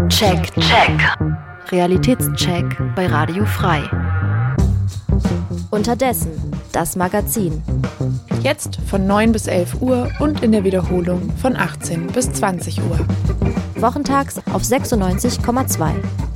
Check. Realitätscheck bei Radio Frei. Unterdessen, das Magazin. Jetzt von 9 bis 11 Uhr und in der Wiederholung von 18 bis 20 Uhr. Wochentags auf 96,2.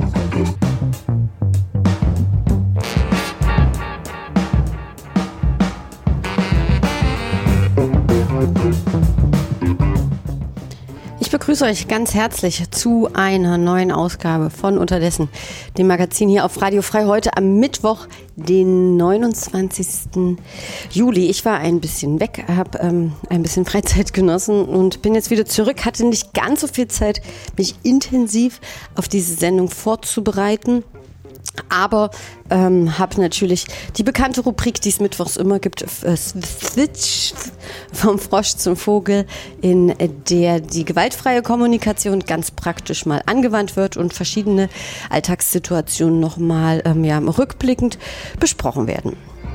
Ich begrüße euch ganz herzlich zu einer neuen Ausgabe von Unterdessen, dem Magazin hier auf Radio Frei, heute am Mittwoch, den 29. Juli. Ich war ein bisschen weg, habe ein bisschen Freizeit genossen und bin jetzt wieder zurück. Hatte nicht ganz so viel Zeit, mich intensiv auf diese Sendung vorzubereiten. Aber habe natürlich die bekannte Rubrik, die es mittwochs immer gibt, Switch vom Frosch zum Vogel, in der die gewaltfreie Kommunikation ganz praktisch mal angewandt wird und verschiedene Alltagssituationen nochmal rückblickend besprochen werden.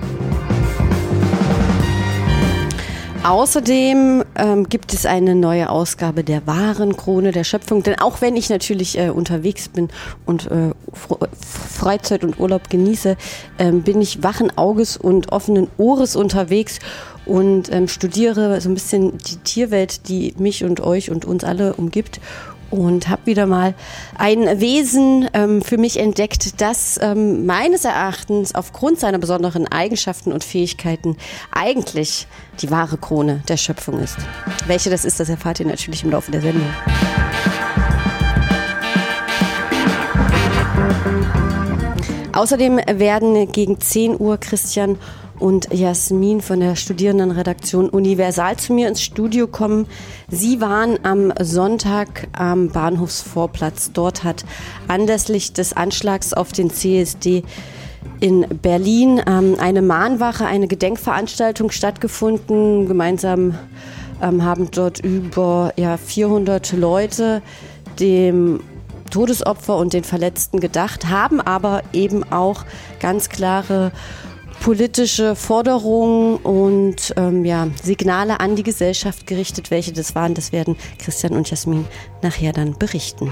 Außerdem gibt es eine neue Ausgabe der wahren Krone der Schöpfung. Denn auch wenn ich natürlich unterwegs bin und Freizeit und Urlaub genieße, bin ich wachen Auges und offenen Ohres unterwegs und studiere so ein bisschen die Tierwelt, die mich und euch und uns alle umgibt. Und habe wieder mal ein Wesen für mich entdeckt, das meines Erachtens aufgrund seiner besonderen Eigenschaften und Fähigkeiten eigentlich die wahre Krone der Schöpfung ist. Welche das ist, das erfahrt ihr natürlich im Laufe der Sendung. Außerdem werden gegen 10 Uhr Christian und Jasmin von der Studierendenredaktion Universal zu mir ins Studio kommen. Sie waren am Sonntag am Bahnhofsvorplatz. Dort hat anlässlich des Anschlags auf den CSD in Berlin eine Mahnwache, eine Gedenkveranstaltung stattgefunden. Gemeinsam haben dort über 400 Leute dem Todesopfer und den Verletzten gedacht, haben aber eben auch ganz klare politische Forderungen und Signale an die Gesellschaft gerichtet. Welche das waren, das werden Christian und Jasmin nachher dann berichten.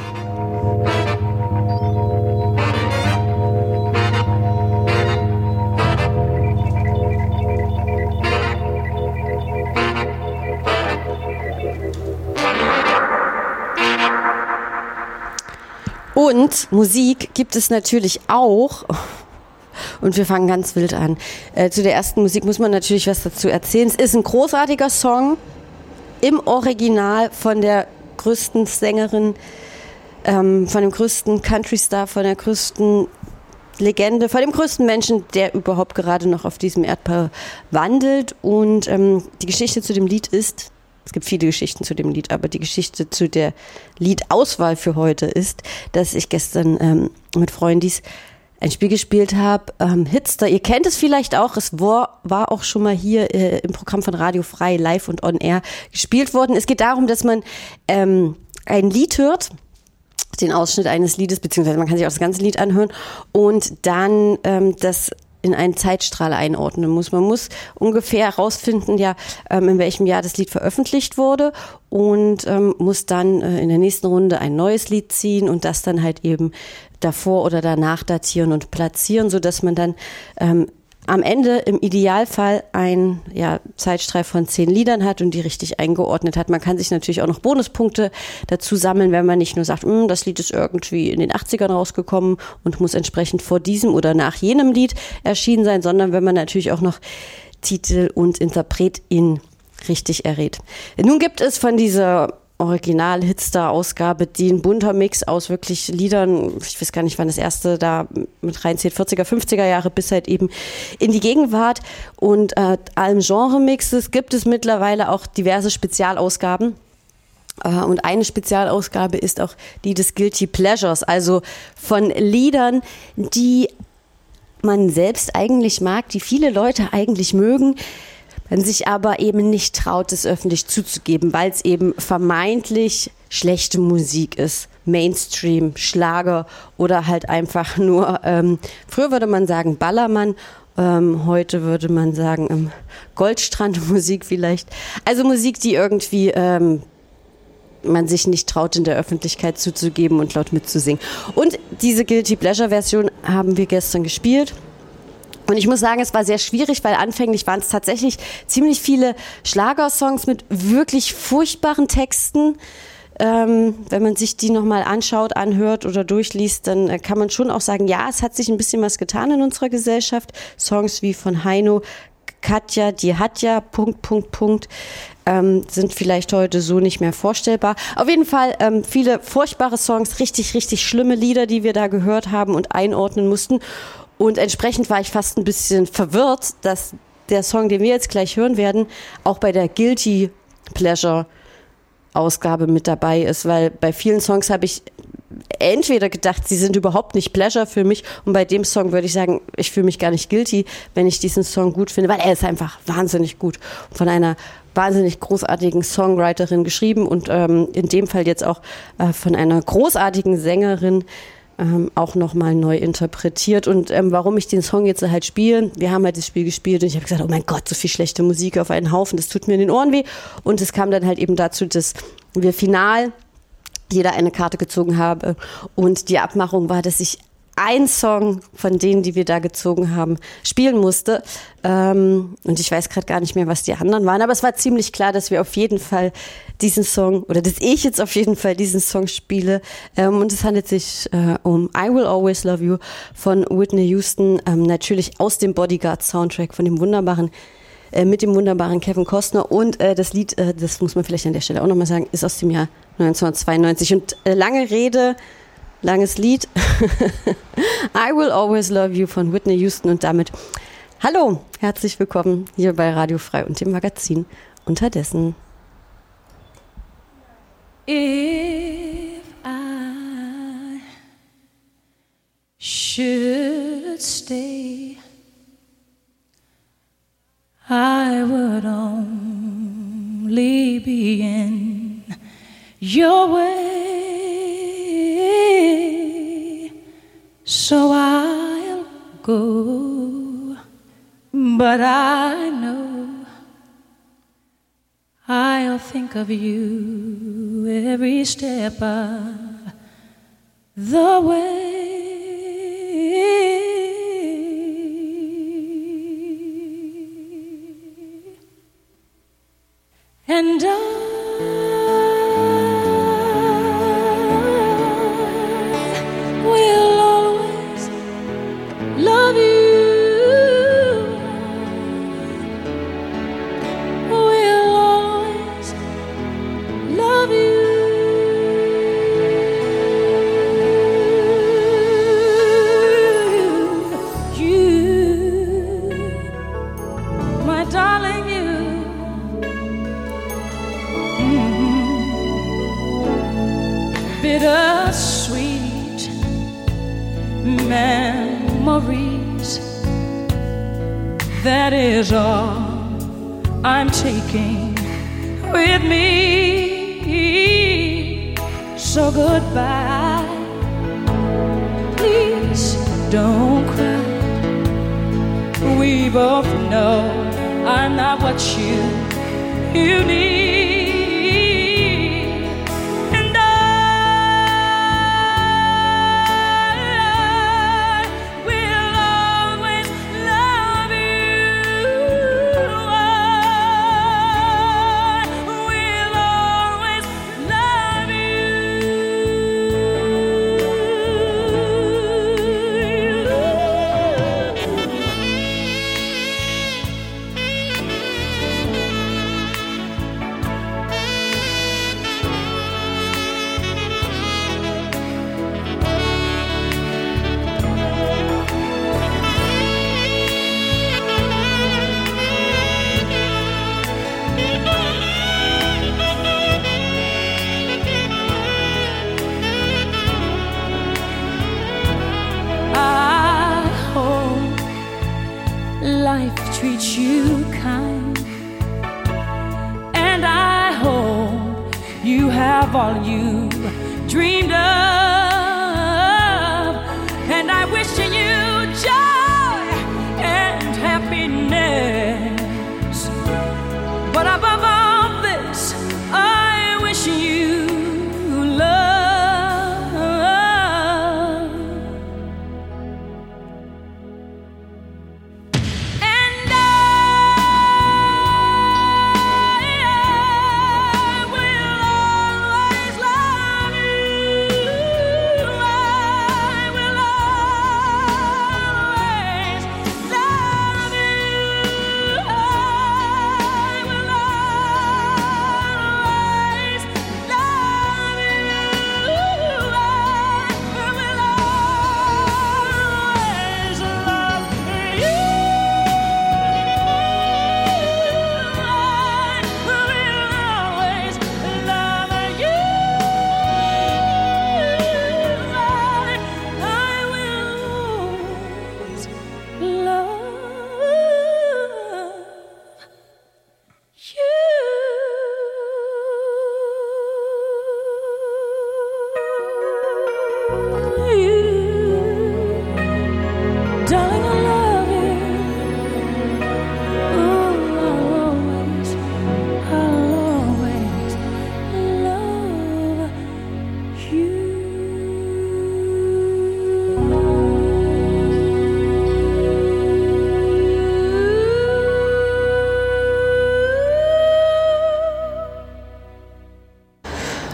Und Musik gibt es natürlich auch. Und wir fangen ganz wild an. Zu der ersten Musik muss man natürlich was dazu erzählen. Es ist ein großartiger Song im Original von der größten Sängerin, von dem größten Country-Star, von der größten Legende, von dem größten Menschen, der überhaupt gerade noch auf diesem Erdball wandelt. Und die Geschichte zu dem Lied ist, es gibt viele Geschichten zu dem Lied, aber die Geschichte zu der Liedauswahl für heute ist, dass ich gestern mit Freundis ein Spiel gespielt habe, Hitster. Ihr kennt es vielleicht auch, es war auch schon mal hier im Programm von Radio Frei live und on air gespielt worden. Es geht darum, dass man ein Lied hört, den Ausschnitt eines Liedes, beziehungsweise man kann sich auch das ganze Lied anhören und dann das in einen Zeitstrahl einordnen muss. Man muss ungefähr herausfinden, in welchem Jahr das Lied veröffentlicht wurde und muss dann in der nächsten Runde ein neues Lied ziehen und das dann halt eben davor oder danach datieren und platzieren, sodass man dann am Ende im Idealfall ein Zeitstrahl von 10 Liedern hat und die richtig eingeordnet hat. Man kann sich natürlich auch noch Bonuspunkte dazu sammeln, wenn man nicht nur sagt, das Lied ist irgendwie in den 80ern rausgekommen und muss entsprechend vor diesem oder nach jenem Lied erschienen sein, sondern wenn man natürlich auch noch Titel und Interpretin richtig errät. Nun gibt es von dieser Original-Hitstar-Ausgabe, die ein bunter Mix aus wirklich Liedern, ich weiß gar nicht, wann das erste da mit reinzählt, 40er, 50er Jahre bis halt eben in die Gegenwart und allen Genre-Mixes gibt es mittlerweile auch diverse Spezialausgaben. Und eine Spezialausgabe ist auch die des Guilty Pleasures, also von Liedern, die man selbst eigentlich mag, die viele Leute eigentlich mögen, man sich aber eben nicht traut, es öffentlich zuzugeben, weil es eben vermeintlich schlechte Musik ist. Mainstream, Schlager oder halt einfach nur, früher würde man sagen Ballermann, heute würde man sagen Goldstrandmusik vielleicht. Also Musik, die irgendwie man sich nicht traut, in der Öffentlichkeit zuzugeben und laut mitzusingen. Und diese Guilty Pleasure Version haben wir gestern gespielt. Und ich muss sagen, es war sehr schwierig, weil anfänglich waren es tatsächlich ziemlich viele Schlagersongs mit wirklich furchtbaren Texten. Wenn man sich die nochmal anschaut, anhört oder durchliest, dann kann man schon auch sagen, ja, es hat sich ein bisschen was getan in unserer Gesellschaft. Songs wie von Heino, Katja, die hat ja, ... sind vielleicht heute so nicht mehr vorstellbar. Auf jeden Fall viele furchtbare Songs, richtig, richtig schlimme Lieder, die wir da gehört haben und einordnen mussten. Und entsprechend war ich fast ein bisschen verwirrt, dass der Song, den wir jetzt gleich hören werden, auch bei der Guilty Pleasure Ausgabe mit dabei ist, weil bei vielen Songs habe ich entweder gedacht, sie sind überhaupt nicht Pleasure für mich, und bei dem Song würde ich sagen, ich fühle mich gar nicht guilty, wenn ich diesen Song gut finde, weil er ist einfach wahnsinnig gut, von einer wahnsinnig großartigen Songwriterin geschrieben und in dem Fall jetzt auch von einer großartigen Sängerin auch nochmal neu interpretiert. Und warum ich den Song jetzt halt spiele, wir haben halt das Spiel gespielt und ich habe gesagt, oh mein Gott, so viel schlechte Musik auf einen Haufen, das tut mir in den Ohren weh. Und es kam dann halt eben dazu, dass wir final jeder eine Karte gezogen haben und die Abmachung war, dass ich ein Song von denen, die wir da gezogen haben, spielen musste. Und ich weiß gerade gar nicht mehr, was die anderen waren, aber es war ziemlich klar, dass wir auf jeden Fall diesen Song, oder dass ich jetzt auf jeden Fall diesen Song spiele. Und es handelt sich um I Will Always Love You von Whitney Houston, natürlich aus dem Bodyguard-Soundtrack von dem wunderbaren mit dem wunderbaren Kevin Costner. Und das Lied, das muss man vielleicht an der Stelle auch nochmal sagen, ist aus dem Jahr 1992. Und lange Rede, langes Lied. I Will Always Love You von Whitney Houston. Und damit hallo, herzlich willkommen hier bei Radio Frei und dem Magazin Unterdessen. If I should stay, I would only be in your way, so I'll go, but I know I'll think of you every step of the way. And I will always love you. Will always love you. You, my darling, you. Bittersweet memories, that is all I'm taking with me. So goodbye, please don't cry. We both know I'm not what you need. Treat you kind, and I hope you have all you dreamed of, and I wish you joy and happiness, but above all this I wish you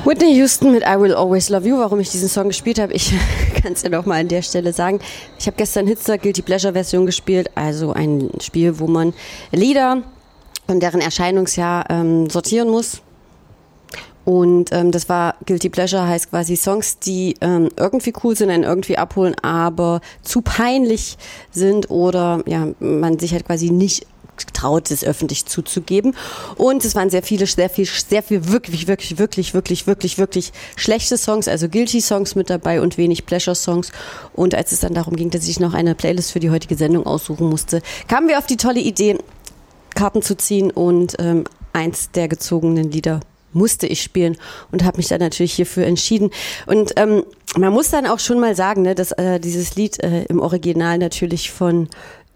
Whitney Houston mit I Will Always Love You. Warum ich diesen Song gespielt habe, ich kann es ja noch mal an der Stelle sagen. Ich habe gestern Hitster Guilty Pleasure Version gespielt, also ein Spiel, wo man Lieder und deren Erscheinungsjahr sortieren muss. Und das war Guilty Pleasure, heißt quasi Songs, die irgendwie cool sind, einen irgendwie abholen, aber zu peinlich sind oder ja, man sich halt quasi nicht traut, es öffentlich zuzugeben. Und es waren sehr viel wirklich schlechte Songs, also Guilty Songs mit dabei und wenig Pleasure Songs. Und als es dann darum ging, dass ich noch eine Playlist für die heutige Sendung aussuchen musste, kamen wir auf die tolle Idee, Karten zu ziehen und eins der gezogenen Lieder musste ich spielen und habe mich dann natürlich hierfür entschieden. Und man muss dann auch schon mal sagen, ne, dass dieses Lied im Original natürlich von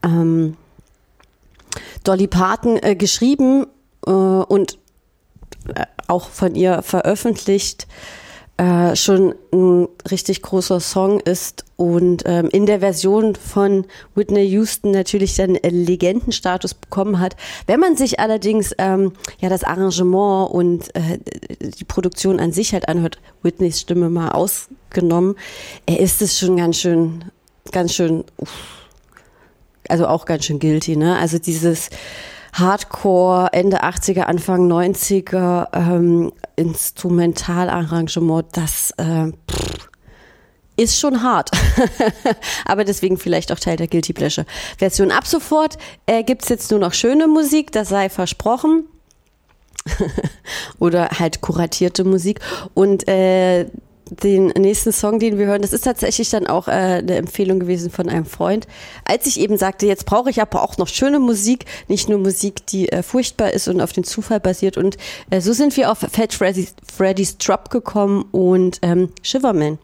Dolly Parton geschrieben und auch von ihr veröffentlicht schon ein richtig großer Song ist und in der Version von Whitney Houston natürlich dann Legendenstatus bekommen hat. Wenn man sich allerdings ja das Arrangement und die Produktion an sich halt anhört, Whitneys Stimme mal ausgenommen, ist es schon ganz schön, also auch ganz schön guilty, ne? Also dieses Hardcore, Ende 80er, Anfang 90er Instrumentalarrangement, das ist schon hart. Aber deswegen vielleicht auch Teil der Guilty Pleasure Version. Ab sofort gibt's jetzt nur noch schöne Musik, das sei versprochen. Oder halt kuratierte Musik. Und den nächsten Song, den wir hören, das ist tatsächlich dann auch eine Empfehlung gewesen von einem Freund. Als ich eben sagte, jetzt brauche ich aber auch noch schöne Musik, nicht nur Musik, die furchtbar ist und auf den Zufall basiert. Und so sind wir auf Fat Freddy's Drop gekommen und Shiverman.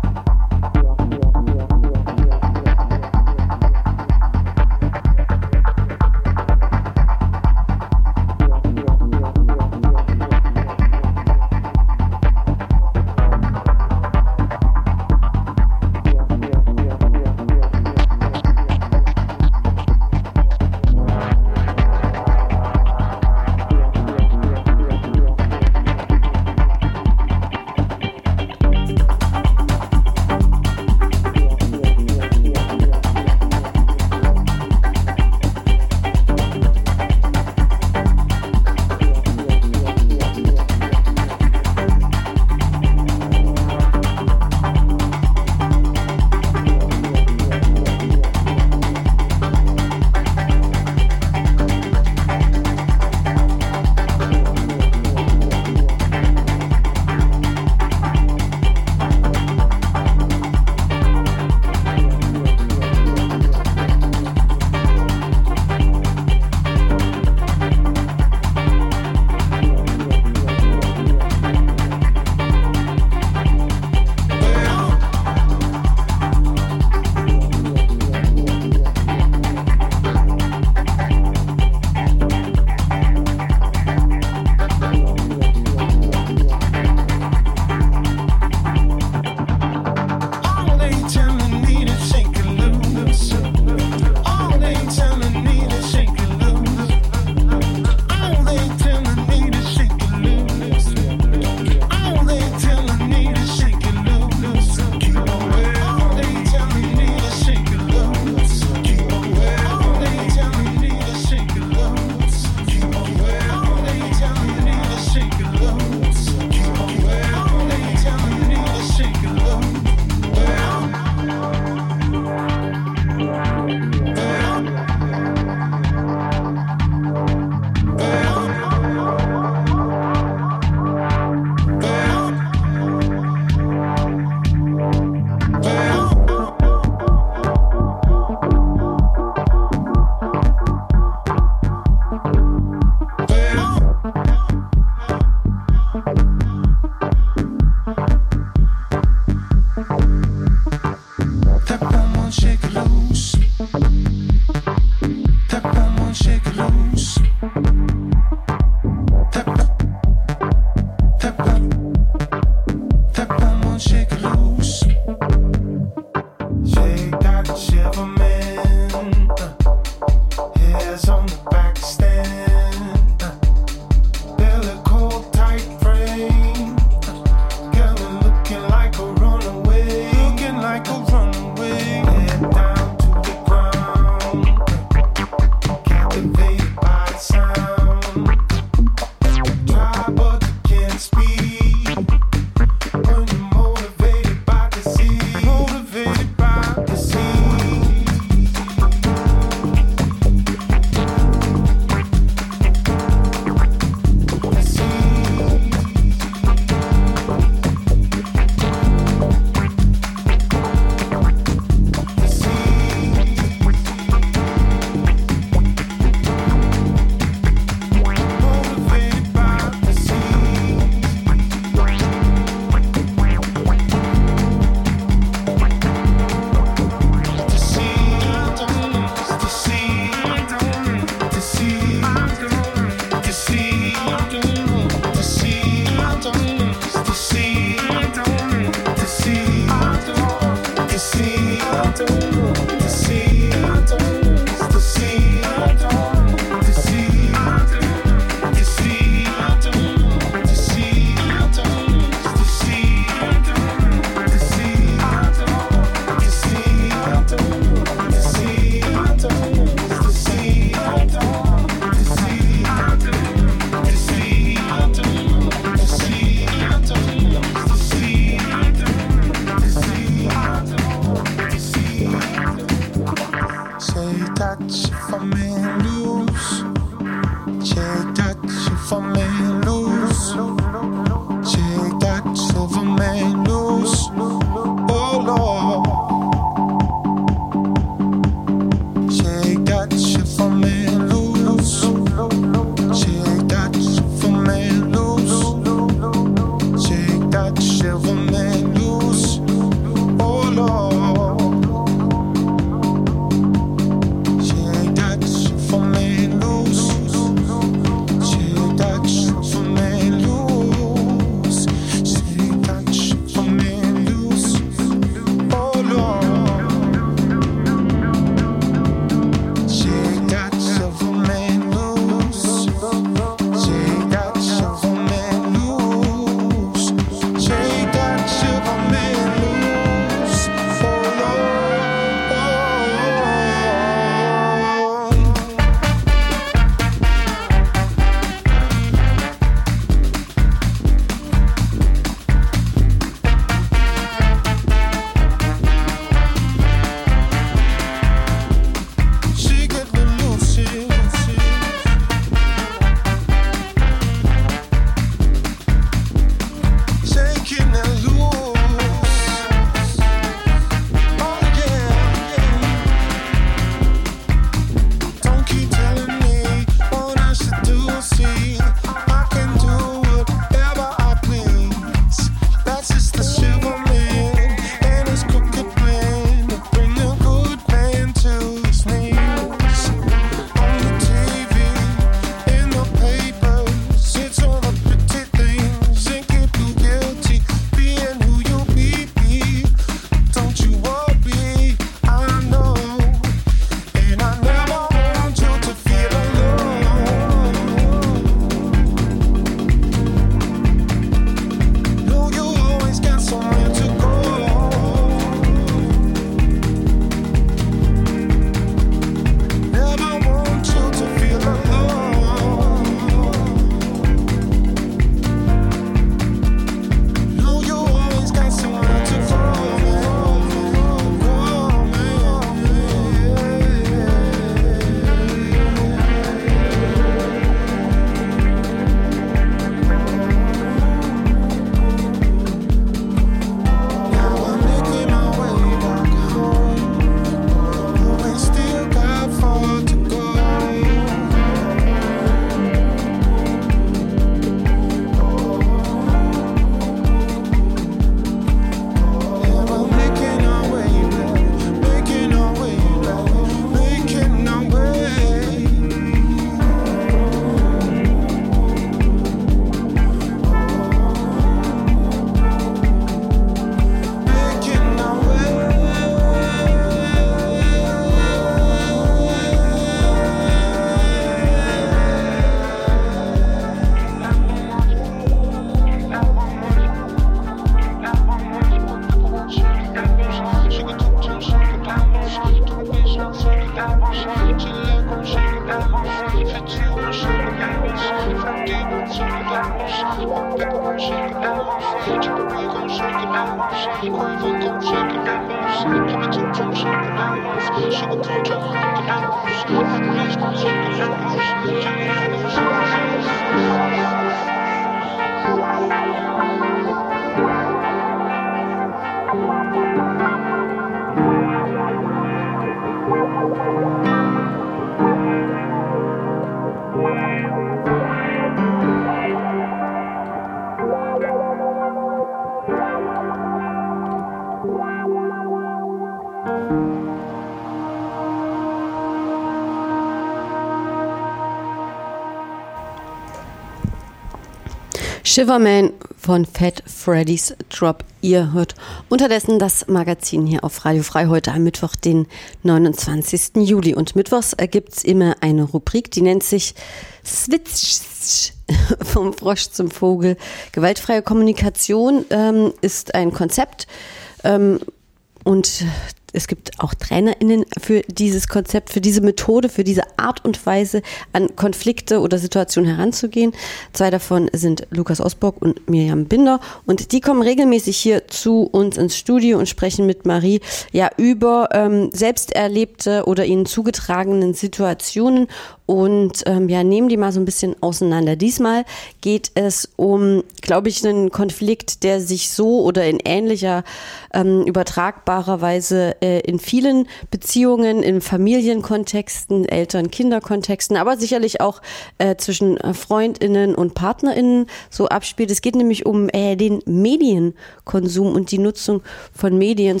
Shiverman von Fat Freddy's Drop. Ihr hört unterdessen das Magazin hier auf Radio Frei heute am Mittwoch, den 29. Juli. Und mittwochs gibt es immer eine Rubrik, die nennt sich Switch vom Frosch zum Vogel. Gewaltfreie Kommunikation ist ein Konzept und es gibt auch TrainerInnen für dieses Konzept, für diese Methode, für diese Art und Weise an Konflikte oder Situationen heranzugehen. 2 davon sind Lukas Osborg und Miriam Binder und die kommen regelmäßig hier zu uns ins Studio und sprechen mit Marie über selbst erlebte oder ihnen zugetragenen Situationen und nehmen die mal so ein bisschen auseinander. Diesmal geht es um, glaube ich, einen Konflikt, der sich so oder in ähnlicher übertragbarer Weise in vielen Beziehungen, in Familienkontexten, Eltern-Kinder-Kontexten, aber sicherlich auch zwischen FreundInnen und PartnerInnen so abspielt. Es geht nämlich um den Medienkonsum und die Nutzung von Medien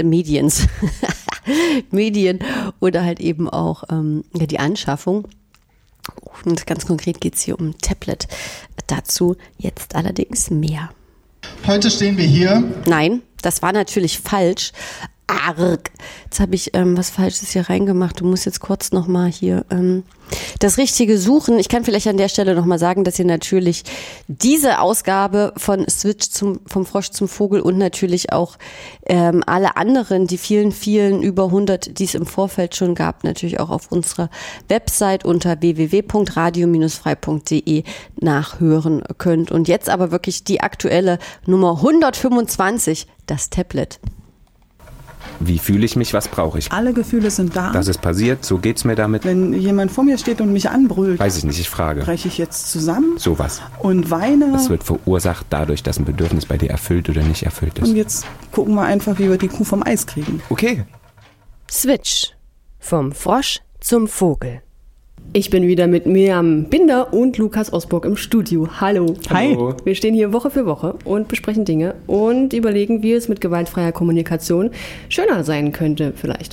oder halt eben auch die Anschaffung. Und ganz konkret geht es hier um Tablet. Dazu jetzt allerdings mehr. Heute stehen wir hier. Nein, das war natürlich falsch. Arg. Jetzt habe ich was Falsches hier reingemacht. Du musst jetzt kurz nochmal hier das Richtige suchen. Ich kann vielleicht an der Stelle nochmal sagen, dass ihr natürlich diese Ausgabe von Switch vom Frosch zum Vogel und natürlich auch alle anderen, die vielen, vielen über 100, die es im Vorfeld schon gab, natürlich auch auf unserer Website unter www.radio-frei.de nachhören könnt. Und jetzt aber wirklich die aktuelle Nummer 125, das Tablet. Wie fühle ich mich, was brauche ich? Alle Gefühle sind da. Das ist passiert, so geht's mir damit. Wenn jemand vor mir steht und mich anbrüllt, weiß ich nicht, ich frage. breche ich jetzt zusammen Sowas. und weine. Das wird verursacht dadurch, dass ein Bedürfnis bei dir erfüllt oder nicht erfüllt ist. Und jetzt gucken wir einfach, wie wir die Kuh vom Eis kriegen. Okay. Switch vom Frosch zum Vogel. Ich bin wieder mit Miriam Binder und Lukas Osborg im Studio. Hallo. Hi. Hallo. Wir stehen hier Woche für Woche und besprechen Dinge und überlegen, wie es mit gewaltfreier Kommunikation schöner sein könnte vielleicht.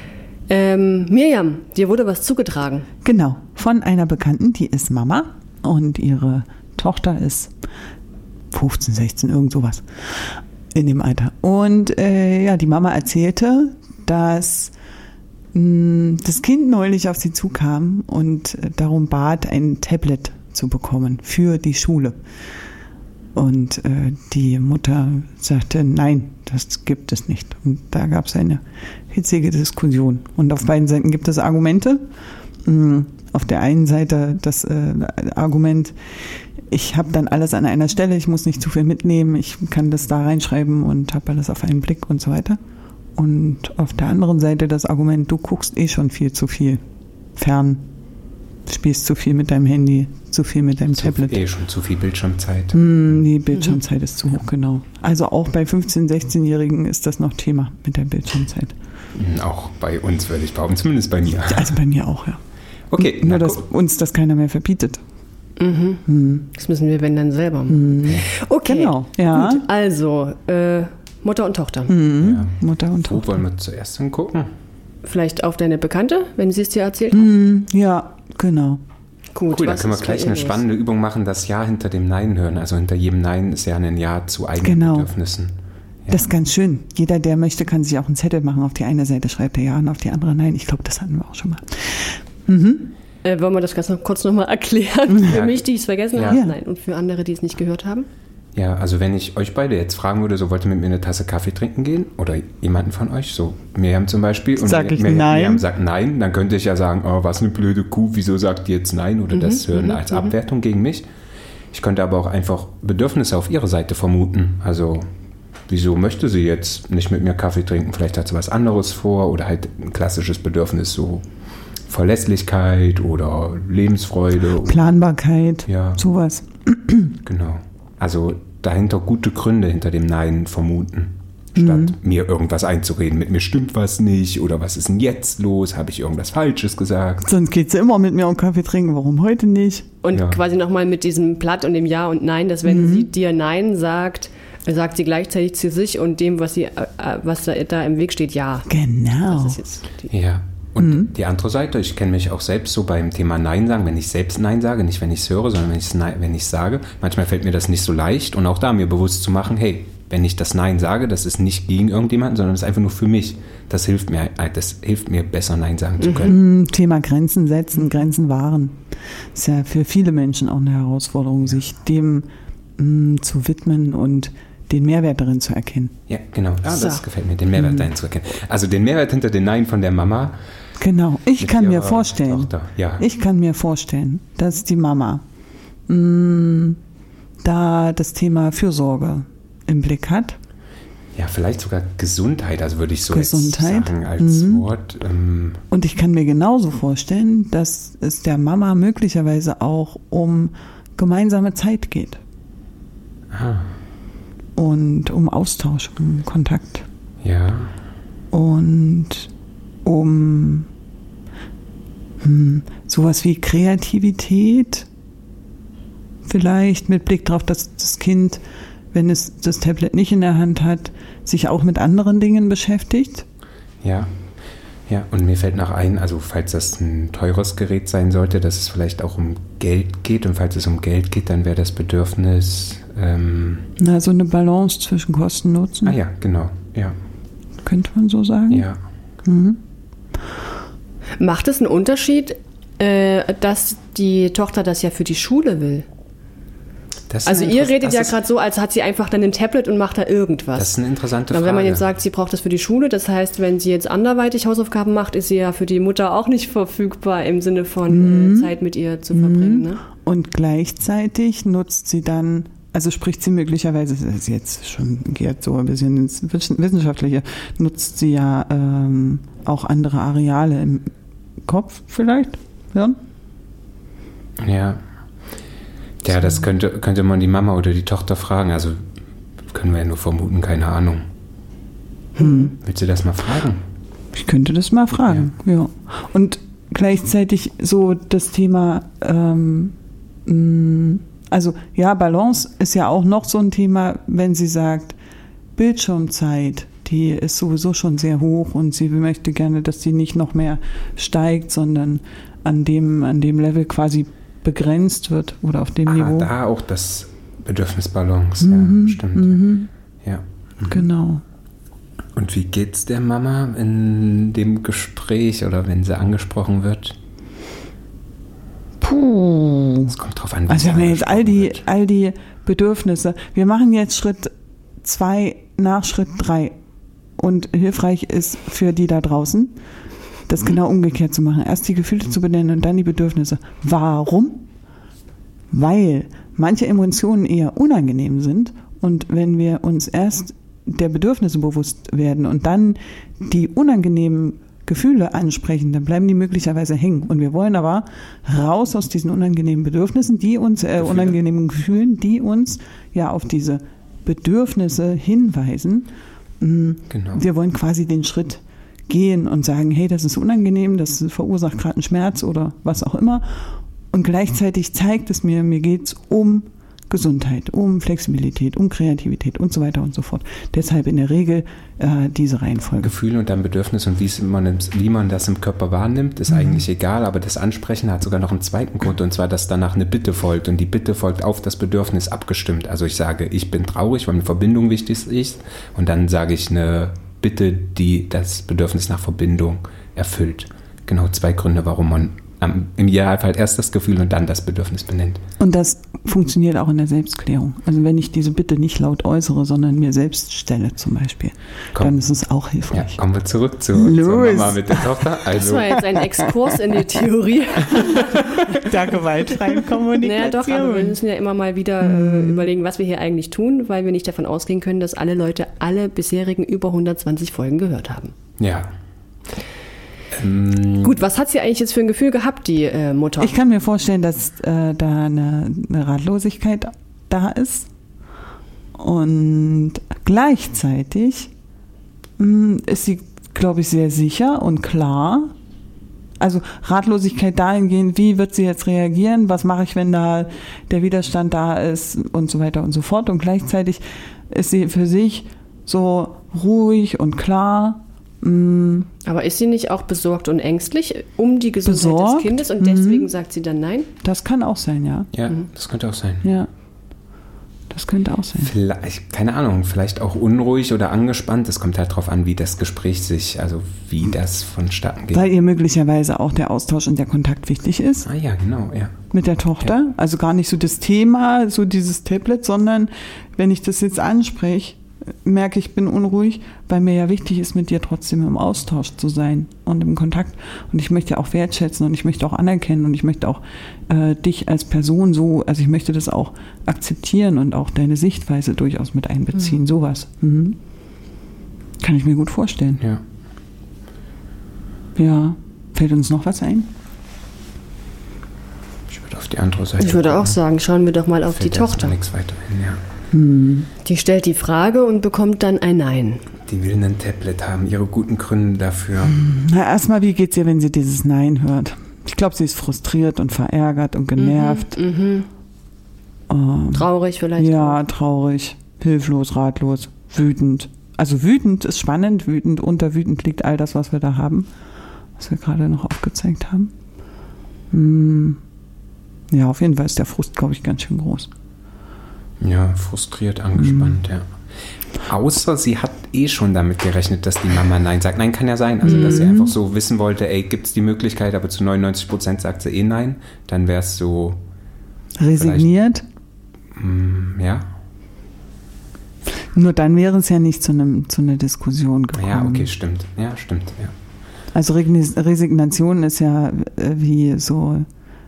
Miriam, dir wurde was zugetragen. Genau, von einer Bekannten, die ist Mama und ihre Tochter ist 15, 16, irgend sowas in dem Alter. Und die Mama erzählte, dass das Kind neulich auf sie zukam und darum bat, ein Tablet zu bekommen für die Schule. Und die Mutter sagte, nein, das gibt es nicht. Und da gab es eine hitzige Diskussion. Und auf beiden Seiten gibt es Argumente. Auf der einen Seite das Argument, ich habe dann alles an einer Stelle, ich muss nicht zu viel mitnehmen, ich kann das da reinschreiben und habe alles auf einen Blick und so weiter. Und auf der anderen Seite das Argument, du guckst schon viel zu viel fern, spielst zu viel mit deinem Handy, zu viel mit deinem Tablet. Schon zu viel Bildschirmzeit. Die Bildschirmzeit ist zu hoch, genau. Also auch bei 15-, 16-Jährigen ist das noch Thema mit der Bildschirmzeit. Auch bei uns, würde ich behaupten, zumindest bei mir. Also bei mir auch, ja. Okay. Nur, dass uns das keiner mehr verbietet. Das müssen wir, wenn dann selber. Okay, Genau, ja. Gut, also Mutter und Tochter. Ja. Mutter und Wo Tochter. wollen wir zuerst hingucken? Vielleicht auf deine Bekannte, wenn sie es dir erzählt hat. Ja, genau. Gut, Cool, dann was können wir ist gleich bei ihr eine los? spannende Übung machen, das Ja hinter dem Nein hören. Also hinter jedem Nein ist ja ein Ja zu eigenen Genau. Bedürfnissen. Ja. Das ist ganz schön. Jeder, der möchte, kann sich auch einen Zettel machen. Auf die eine Seite schreibt er Ja und auf die andere Nein. Ich glaube, das hatten wir auch schon mal. Wollen wir das ganz kurz nochmal erklären? Für mich, die es vergessen Ja. haben? Ja. Nein. Und für andere, die es nicht gehört haben? Ja, also wenn ich euch beide jetzt fragen würde, so wollt ihr mit mir eine Tasse Kaffee trinken gehen? Oder jemanden von euch, so Miriam zum Beispiel. Und Sag ich Miriam nein. sagt nein, dann könnte ich ja sagen, oh, was eine blöde Kuh, wieso sagt die jetzt nein? Oder das hören als Abwertung gegen mich. Ich könnte aber auch einfach Bedürfnisse auf ihrer Seite vermuten. Also wieso möchte sie jetzt nicht mit mir Kaffee trinken? Vielleicht hat sie was anderes vor oder halt ein klassisches Bedürfnis, so Verlässlichkeit oder Lebensfreude. Planbarkeit, Ja. sowas. Genau. Also dahinter gute Gründe hinter dem Nein vermuten, statt mir irgendwas einzureden. Mit mir stimmt was nicht oder was ist denn jetzt los? Habe ich irgendwas Falsches gesagt? Sonst geht sie immer mit mir um Kaffee trinken, warum heute nicht? Und Ja. quasi nochmal mit diesem Blatt und dem Ja und Nein, dass wenn sie dir Nein sagt, sagt sie gleichzeitig zu sich und dem, was da im Weg steht, Ja. Genau. Das ist jetzt Ja. Und die andere Seite, ich kenne mich auch selbst so beim Thema Nein sagen, wenn ich selbst Nein sage, nicht wenn ich es höre, sondern wenn ich es sage. Manchmal fällt mir das nicht so leicht und auch da mir bewusst zu machen, hey, wenn ich das Nein sage, das ist nicht gegen irgendjemanden, sondern das ist einfach nur für mich. Das hilft mir besser Nein sagen zu können. Thema Grenzen setzen, Grenzen wahren. Ist ja für viele Menschen auch eine Herausforderung, sich dem zu widmen und den Mehrwert darin zu erkennen. Ja, genau. Das gefällt mir, den Mehrwert dahin zu erkennen. Also den Mehrwert hinter den Nein von der Mama. Genau, ich Mit kann mir ihrer vorstellen, Tochter, ja. dass die Mama da das Thema Fürsorge im Blick hat. Ja, vielleicht sogar Gesundheit, also würde ich so Gesundheit. jetzt sagen als Wort. Und ich kann mir genauso vorstellen, dass es der Mama möglicherweise auch um gemeinsame Zeit geht. Und um Austausch, um Kontakt. Ja. Und um sowas wie Kreativität, vielleicht mit Blick darauf, dass das Kind, wenn es das Tablet nicht in der Hand hat, sich auch mit anderen Dingen beschäftigt. Ja. Ja, und mir fällt noch ein, also falls das ein teures Gerät sein sollte, dass es vielleicht auch um Geld geht. Und falls es um Geld geht, dann wäre das Bedürfnis... So eine Balance zwischen Kosten und Nutzen. ja, genau. Ja. Könnte man so sagen? Ja. Macht es einen Unterschied, dass die Tochter das ja für die Schule will? Das ist Also eine ihr Interess- redet das ja ist- gerade so, als hat sie einfach dann ein Tablet und macht da irgendwas. Das ist eine interessante Und Frage. wenn man jetzt sagt, sie braucht das für die Schule, das heißt, wenn sie jetzt anderweitig Hausaufgaben macht, ist sie ja für die Mutter auch nicht verfügbar im Sinne von Zeit mit ihr zu verbringen. Ne? Und gleichzeitig nutzt sie dann, also spricht sie möglicherweise, das ist jetzt schon, geht so ein bisschen ins Wissenschaftliche, nutzt sie ja auch andere Areale im Kopf vielleicht, Hirn? Ja. Ja, das könnte man die Mama oder die Tochter fragen. Also können wir ja nur vermuten, keine Ahnung. Willst du das mal fragen? Ich könnte das mal fragen, ja. Und gleichzeitig so das Thema, also ja, Balance ist ja auch noch so ein Thema, wenn sie sagt, Bildschirmzeit, die ist sowieso schon sehr hoch und sie möchte gerne, dass die nicht noch mehr steigt, sondern an dem Level quasi begrenzt wird oder auf dem Niveau. Da auch das Bedürfnis Balance, ja, stimmt. Ja. Genau. Und wie geht's der Mama in dem Gespräch oder wenn sie angesprochen wird? Puh. Es kommt drauf an, wie Also sie wir haben ja jetzt angesprochen wird. all die Bedürfnisse. Wir machen jetzt Schritt 2 nach Schritt 3. Und hilfreich ist für die da draußen, das genau umgekehrt zu machen. Erst die Gefühle zu benennen und dann die Bedürfnisse. Warum? Weil manche Emotionen eher unangenehm sind. Und wenn wir uns erst der Bedürfnisse bewusst werden und dann die unangenehmen Gefühle ansprechen, dann bleiben die möglicherweise hängen. Und wir wollen aber raus aus diesen unangenehmen Bedürfnissen, unangenehmen Gefühlen, die uns ja auf diese Bedürfnisse hinweisen. Genau. Wir wollen quasi den Schritt gehen und sagen, hey, das ist unangenehm, das verursacht gerade einen Schmerz oder was auch immer. Und gleichzeitig zeigt es mir geht es um Gesundheit, um Flexibilität, um Kreativität und so weiter und so fort. Deshalb in der Regel diese Reihenfolge. Gefühle und dann Bedürfnis und wie man das im Körper wahrnimmt, ist eigentlich egal, aber das Ansprechen hat sogar noch einen zweiten Grund, und zwar, dass danach eine Bitte folgt und die Bitte folgt auf das Bedürfnis abgestimmt. Also ich sage, ich bin traurig, weil mir Verbindung wichtig ist, und dann sage ich eine Bitte, die das Bedürfnis nach Verbindung erfüllt. Genau 2 Gründe, warum man im Idealfall erst das Gefühl und dann das Bedürfnis benennt. Und das funktioniert auch in der Selbstklärung. Also wenn ich diese Bitte nicht laut äußere, sondern mir selbst stelle zum Beispiel, dann ist es auch hilfreich. Ja, kommen wir zurück zur Mama mit der Tochter. Das war jetzt ein Exkurs in die Theorie. Der gewaltfreien Kommunikation. Naja doch, aber wir müssen ja immer mal wieder überlegen, was wir hier eigentlich tun, weil wir nicht davon ausgehen können, dass alle Leute alle bisherigen über 120 Folgen gehört haben. Ja. Gut, was hat sie eigentlich jetzt für ein Gefühl gehabt, die Mutter? Ich kann mir vorstellen, dass da eine Ratlosigkeit da ist und gleichzeitig ist sie, glaube ich, sehr sicher und klar. Also Ratlosigkeit dahingehend, wie wird sie jetzt reagieren, was mache ich, wenn da der Widerstand da ist und so weiter und so fort. Und gleichzeitig ist sie für sich so ruhig und klar. Aber ist sie nicht auch besorgt und ängstlich um die Gesundheit des Kindes und deswegen sagt sie dann nein? Das kann auch sein, ja. Ja, das könnte auch sein. Ja, das könnte auch sein. Vielleicht, keine Ahnung, vielleicht auch unruhig oder angespannt. Es kommt halt drauf an, wie das Gespräch wie das vonstatten geht. Weil ihr möglicherweise auch der Austausch und der Kontakt wichtig ist. Ah ja, genau, ja. Mit der Tochter. Ja. Also gar nicht so das Thema, so dieses Tablet, sondern wenn ich das jetzt anspreche, merke ich bin unruhig, weil mir ja wichtig ist, mit dir trotzdem im Austausch zu sein und im Kontakt. Und ich möchte auch wertschätzen und ich möchte auch anerkennen und ich möchte auch dich als Person also ich möchte das auch akzeptieren und auch deine Sichtweise durchaus mit einbeziehen. Sowas. Kann ich mir gut vorstellen. Ja. Ja. Fällt uns noch was ein? Ich würde auf die andere Seite. Ich würde auch sagen, schauen wir doch mal auf die Tochter. Nichts weiter hin, ja. Die stellt die Frage und bekommt dann ein Nein. Die will ein Tablet haben, ihre guten Gründe dafür. Na, erstmal, wie geht's ihr, wenn sie dieses Nein hört? Ich glaube, sie ist frustriert und verärgert und genervt. Traurig vielleicht. Ja, traurig, hilflos, ratlos, wütend. Also wütend ist spannend, unter wütend liegt all das, was wir da haben, was wir gerade noch aufgezeigt haben. Ja, auf jeden Fall ist der Frust, glaube ich, ganz schön groß. Ja, frustriert, angespannt, ja. Außer sie hat schon damit gerechnet, dass die Mama Nein sagt. Nein kann ja sein. Also, dass sie einfach so wissen wollte, gibt es die Möglichkeit, aber zu 99% sagt sie Nein. Dann wäre es so... Resigniert? Ja. Nur dann wäre es ja nicht zu einer Diskussion gekommen. Ja, okay, stimmt. Ja, stimmt, ja. Also Resignation ist ja wie so...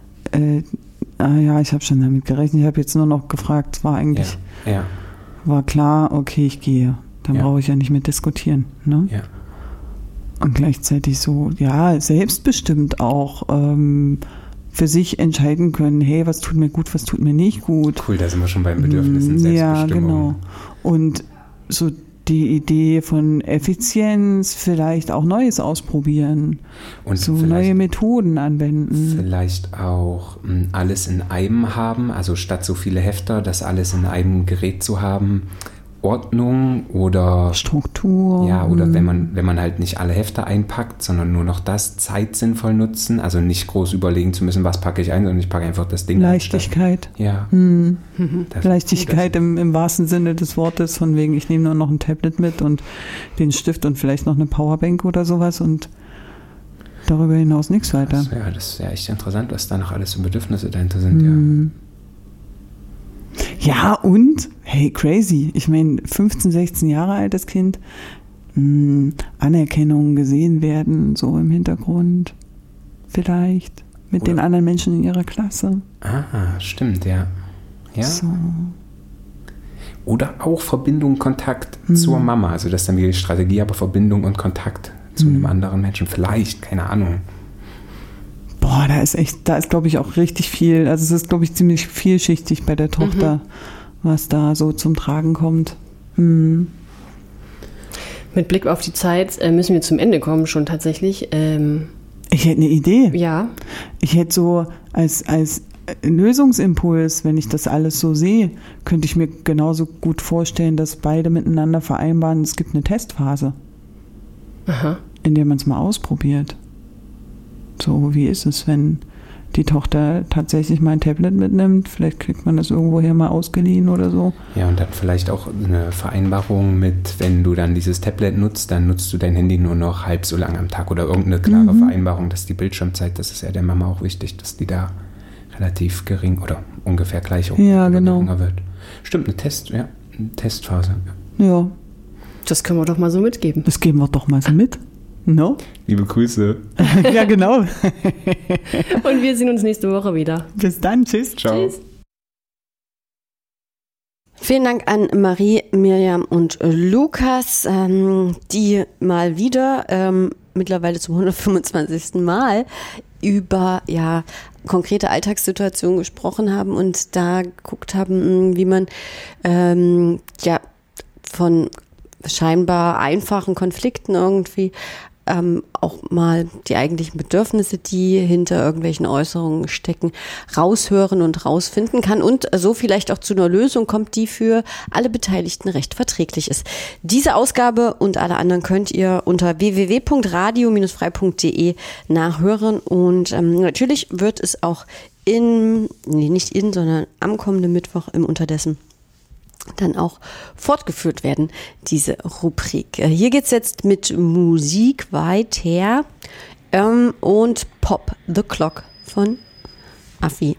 ich habe schon damit gerechnet. Ich habe jetzt nur noch gefragt, es war eigentlich... Ja. War klar, okay, ich gehe. Dann brauche ich ja nicht mehr diskutieren. Ne? Ja. Und gleichzeitig so, ja, selbstbestimmt auch für sich entscheiden können, hey, was tut mir gut, was tut mir nicht gut. Cool, da sind wir schon beim Bedürfnissen, Selbstbestimmung. Ja, genau. Und so die Idee von Effizienz, vielleicht auch Neues ausprobieren, und so neue Methoden anwenden. Vielleicht auch alles in einem haben, also statt so viele Hefter, das alles in einem Gerät zu haben, Ordnung oder Struktur. Ja, oder wenn man halt nicht alle Hefter einpackt, sondern nur noch das Zeit sinnvoll nutzen, also nicht groß überlegen zu müssen, was packe ich ein, sondern ich packe einfach das Ding ein. Leichtigkeit. Ja. Leichtigkeit im wahrsten Sinne des Wortes, von wegen, ich nehme nur noch ein Tablet mit und den Stift und vielleicht noch eine Powerbank oder sowas und darüber hinaus nichts weiter. Das ist ja echt interessant, was da noch alles für Bedürfnisse dahinter sind, Ja, und, hey, crazy. Ich meine, 15, 16 Jahre altes Kind, Anerkennung, gesehen werden, so im Hintergrund, vielleicht, mit den anderen Menschen in ihrer Klasse. Ah, stimmt, ja. Ja. So. Oder auch Verbindung, Kontakt zur Mama. Also das ist dann wieder die Strategie, aber Verbindung und Kontakt zu einem anderen Menschen. Vielleicht, keine Ahnung. Boah, da ist, glaube ich, auch richtig viel. Also es ist, glaube ich, ziemlich vielschichtig bei der Tochter, was da so zum Tragen kommt. Mit Blick auf die Zeit müssen wir zum Ende kommen schon tatsächlich. Ich hätte eine Idee. Ja. Ich hätte so als Lösungsimpuls, wenn ich das alles so sehe, könnte ich mir genauso gut vorstellen, dass beide miteinander vereinbaren, es gibt eine Testphase, in der man es mal ausprobiert. So, wie ist es, wenn die Tochter tatsächlich mal ein Tablet mitnimmt. Vielleicht kriegt man das irgendwoher mal ausgeliehen oder so. Ja, und dann vielleicht auch eine Vereinbarung mit, wenn du dann dieses Tablet nutzt, dann nutzt du dein Handy nur noch halb so lang am Tag oder irgendeine klare Vereinbarung, dass die Bildschirmzeit, das ist ja der Mama auch wichtig, dass die da relativ gering oder ungefähr gleich geringer wird. Stimmt, eine Testphase. Ja. Das können wir doch mal so mitgeben. Das geben wir doch mal so mit. No? Liebe Grüße. Ja, genau. Und wir sehen uns nächste Woche wieder. Bis dann. Tschüss. Ciao. Tschüss. Vielen Dank an Marie, Mirjam und Lukas, die mal wieder mittlerweile zum 125. Mal über konkrete Alltagssituationen gesprochen haben und da geguckt haben, wie man von scheinbar einfachen Konflikten irgendwie auch mal die eigentlichen Bedürfnisse, die hinter irgendwelchen Äußerungen stecken, raushören und rausfinden kann und so vielleicht auch zu einer Lösung kommt, die für alle Beteiligten recht verträglich ist. Diese Ausgabe und alle anderen könnt ihr unter www.radio-frei.de nachhören und natürlich wird es auch sondern am kommenden Mittwoch im Unterdessen dann auch fortgeführt werden, diese Rubrik. Hier geht's jetzt mit Musik weiter und Pop the Clock von Affi.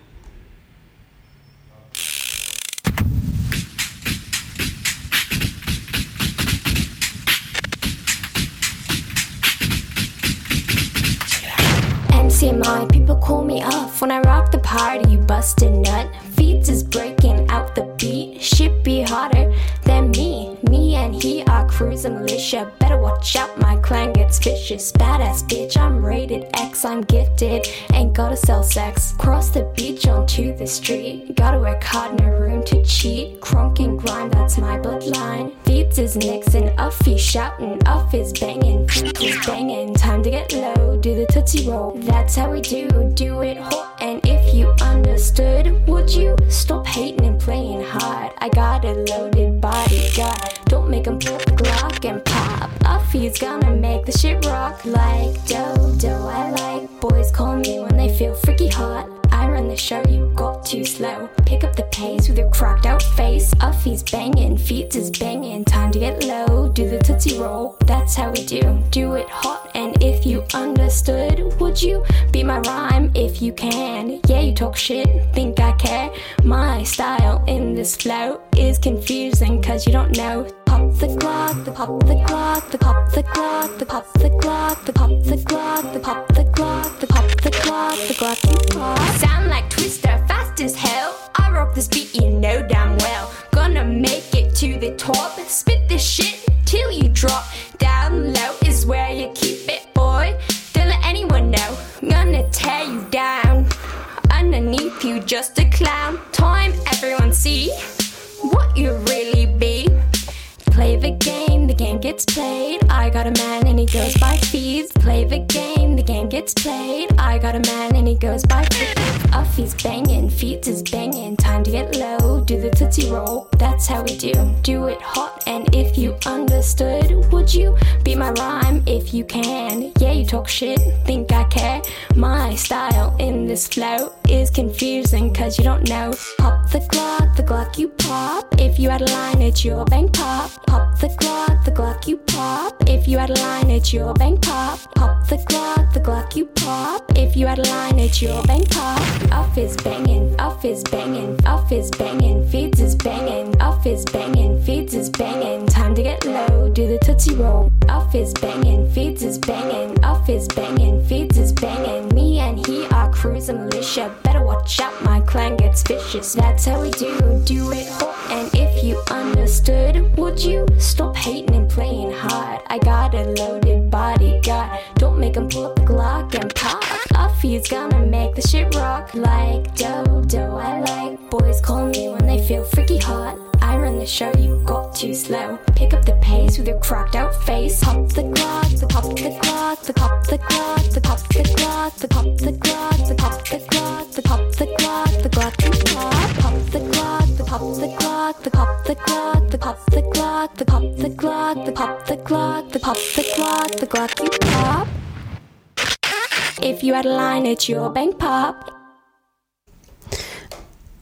TMI, people cool me off when I rock the party, you bust a nut. Feeds is breaking out the beat, shit be hotter than me. Me and he are cruising militia, better watch out, my clan gets vicious. Badass bitch, I'm rated X, I'm gifted, ain't gotta sell sex. Cross the beach onto the street, gotta work hard in a room to cheat. Crunk and grind, that's my bloodline. Feeds is Nixon, Uffy shouting, Uff is banging, Feeds is banging. Time to get low, do the tootsie roll. That's how we do it hot. And if you understood, would you stop hating and playing hard? I got a loaded bodyguard, don't make him pull the Glock and pop. Uffy's gonna make the shit rock like dough. I like boys call me when they feel freaky hot. I run the show, you got too slow. Pick up the pace with your cracked out face. Uffy's banging, Feeds is banging. Time to get low, do the tootsie roll. That's how we do it hot. And if you understood, would you be my rhyme if you can? Yeah, you talk shit, think I care. My style in this flow is confusing cause you don't know. Pop the clock, the pop the clock, the pop the clock, the pop the clock, the pop the clock, the pop the clock, the pop the clock, the clock you pop. Sound like Twister, fast as hell. I rock this beat, you know damn well. Gonna make it to the top, spit this shit till you drop. Down low is where you keep it, boy. Don't let anyone know, I'm gonna tear you down. Underneath you just a clown. Time everyone see what you really be. Play the game gets played. I got a man and he goes by Feeds. Play the game gets played. I got a man and he goes by Feeds. Uffy's banging, Feeds is banging. Time to get low, do the tootsie roll. That's how we do it hot. And if you understood, would you be my rhyme if you can? Yeah, you talk shit, think I care. My style in this flow is confusing cause you don't know. Pop the Glock you pop. If you had a line, it's your bang pop. Pop the Glock you pop. If you had a line, it's your bang pop. Pop the Glock you pop. If you had a line, it's your bang pop. Uff is banging, Uff is banging, Uff is banging, Feeds is banging, Uff is banging, Feeds is banging. Time to get low, do the tootsie roll. Uff is banging, Feeds is banging, Uff is banging, Feeds is banging. Me and he are cruising militia, better watch out, my clan gets vicious. That's how we do it hot. And if you understood, would you stop hating and playing hard? I got a loaded bodyguard, don't make him pull up the Glock and pop. Uffy's gonna make the shit rock like dough. I like boys call me when they feel freaky hot. I run the show, you got too slow. Pick up the pace with your cracked out face. Pop the clock, the pop the clock, the pop the clock, the pop the clock, the pop the clock, the pop the clock, the pop the clock, the clock you pop. Pop the clock, the pop the clock, the pop the clock, the pop the clock, the pop the clock, the pop the clock, the pop the clock, the clock you pop. If you had a line, it's your bang pop.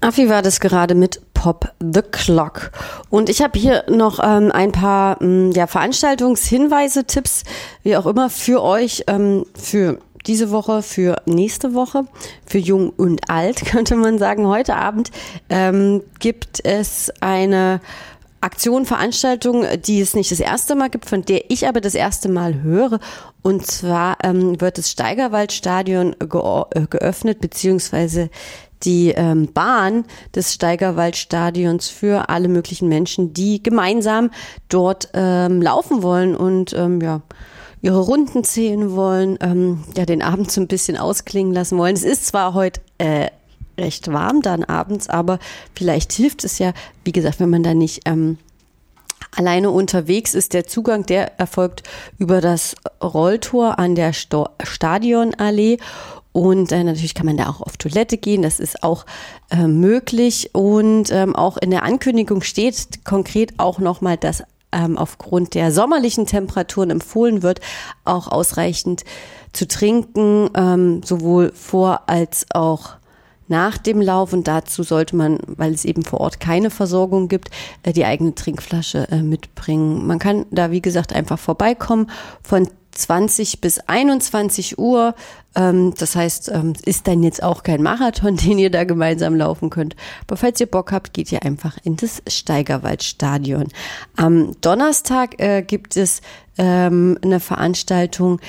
Affi war das gerade mit Pop the Clock. Und ich habe hier noch ein paar Veranstaltungshinweise, Tipps, wie auch immer, für euch, für diese Woche, für nächste Woche, für Jung und Alt, könnte man sagen. Heute Abend gibt es eine Aktion, Veranstaltung, die es nicht das erste Mal gibt, von der ich aber das erste Mal höre. Und zwar wird das Steigerwaldstadion geöffnet, beziehungsweise die Bahn des Steigerwaldstadions für alle möglichen Menschen, die gemeinsam dort laufen wollen und ihre Runden zählen wollen, den Abend so ein bisschen ausklingen lassen wollen. Es ist zwar heute recht warm dann abends, aber vielleicht hilft es ja, wie gesagt, wenn man da nicht alleine unterwegs ist. Der Zugang, der erfolgt über das Rolltor an der Stadionallee. Und natürlich kann man da auch auf Toilette gehen, das ist auch möglich. Und auch in der Ankündigung steht konkret auch nochmal, dass aufgrund der sommerlichen Temperaturen empfohlen wird, auch ausreichend zu trinken, sowohl vor als auch nach dem Lauf. Und dazu sollte man, weil es eben vor Ort keine Versorgung gibt, die eigene Trinkflasche mitbringen. Man kann da, wie gesagt, einfach vorbeikommen von 20 bis 21 Uhr. Das heißt, ist dann jetzt auch kein Marathon, den ihr da gemeinsam laufen könnt. Aber falls ihr Bock habt, geht ihr einfach in das Steigerwaldstadion. Am Donnerstag gibt es eine Veranstaltung,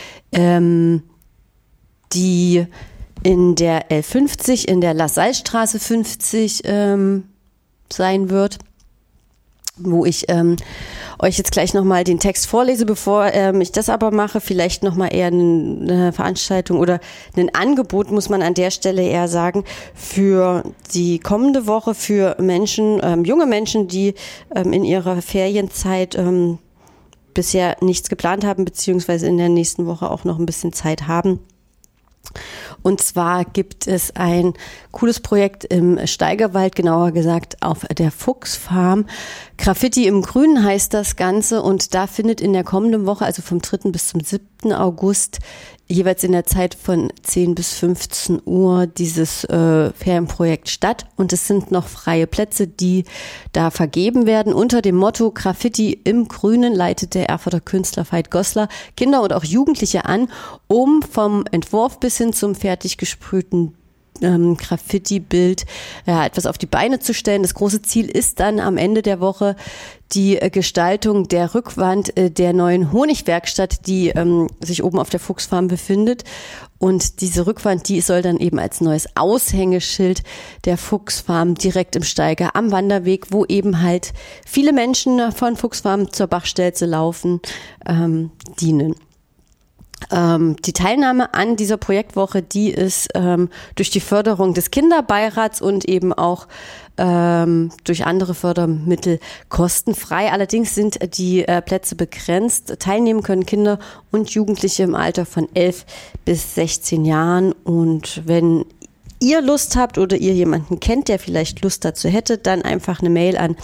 die in der L50, in der Lassallestraße 50 sein wird, wo ich euch jetzt gleich nochmal den Text vorlese, bevor ich das aber mache, vielleicht nochmal eher eine Veranstaltung oder ein Angebot, muss man an der Stelle eher sagen, für die kommende Woche für Menschen, junge Menschen, die in ihrer Ferienzeit bisher nichts geplant haben, beziehungsweise in der nächsten Woche auch noch ein bisschen Zeit haben. Und zwar gibt es ein cooles Projekt im Steigerwald, genauer gesagt auf der Fuchsfarm. Graffiti im Grünen heißt das Ganze und da findet in der kommenden Woche, also vom 3. bis zum 7. August, jeweils in der Zeit von 10 bis 15 Uhr dieses Ferienprojekt statt. Und es sind noch freie Plätze, die da vergeben werden. Unter dem Motto Graffiti im Grünen leitet der Erfurter Künstler Veit Goslar Kinder und auch Jugendliche an, um vom Entwurf bis hin zum fertig gesprühten Graffiti-Bild etwas auf die Beine zu stellen. Das große Ziel ist dann am Ende der Woche die Gestaltung der Rückwand der neuen Honigwerkstatt, die sich oben auf der Fuchsfarm befindet. Und diese Rückwand, die soll dann eben als neues Aushängeschild der Fuchsfarm direkt im Steiger am Wanderweg, wo eben halt viele Menschen von Fuchsfarm zur Bachstelze laufen, dienen. Die Teilnahme an dieser Projektwoche, die ist durch die Förderung des Kinderbeirats und eben auch durch andere Fördermittel kostenfrei. Allerdings sind die Plätze begrenzt. Teilnehmen können Kinder und Jugendliche im Alter von 11 bis 16 Jahren. Und wenn ihr Lust habt oder ihr jemanden kennt, der vielleicht Lust dazu hätte, dann einfach eine Mail an